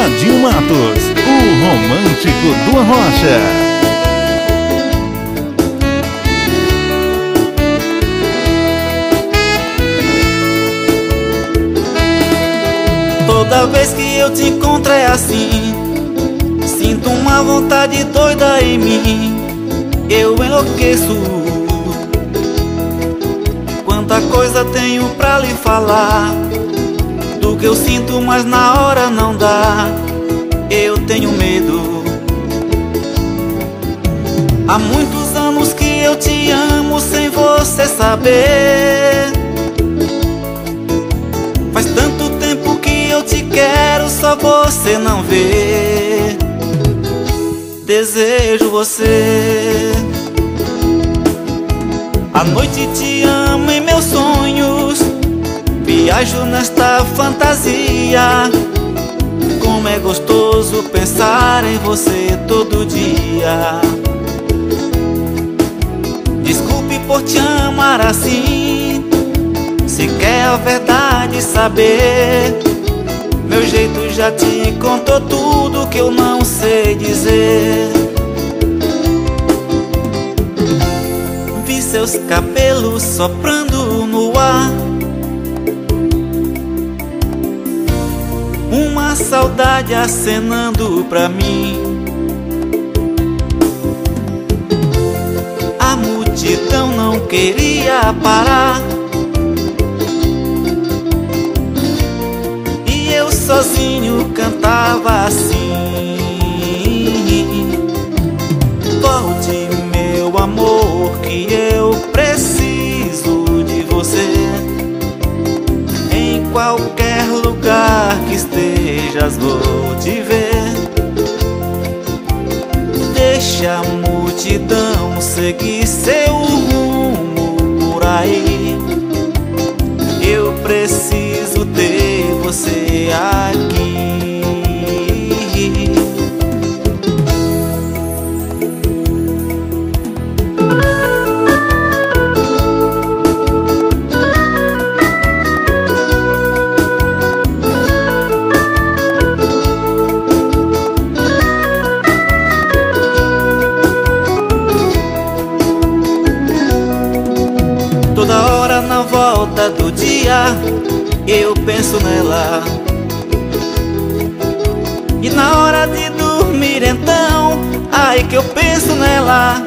Ladinho Matos, o romântico do Arrocha. Toda vez que eu te encontro é assim, sinto uma vontade doida em mim, eu enlouqueço. Quanta coisa tenho pra lhe falar, do que eu sinto, mas na hora não dá, eu tenho medo. Há muitos anos que eu te amo sem você saber. Faz tanto tempo que eu te quero, só você não vê. Desejo você. À noite te amo em meus sonhos, viajo nesta fantasia. Como é gostoso pensar em você todo dia. Desculpe por te amar assim, se quer a verdade saber, meu jeito já te contou tudo que eu não sei dizer. Vi seus cabelos soprando no ar, uma saudade acenando pra mim. A multidão não queria parar, e eu sozinho cantava assim: volte, meu amor, que eu preciso de você. Em qualquer lugar que estejas vou te ver. Deixa a multidão seguir seu rumo por aí, eu preciso ter você aqui. Toda hora na volta do dia eu penso nela, e na hora de dormir então, ai que eu penso nela.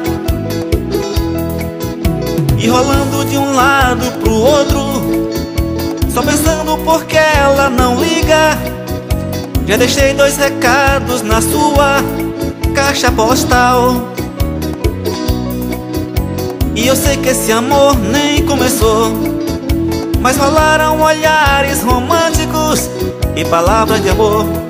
E rolando de um lado pro outro, só pensando porque ela não liga. Já deixei 2 recados na sua caixa postal, e eu sei que esse amor nem começou, mas rolaram olhares românticos e palavras de amor.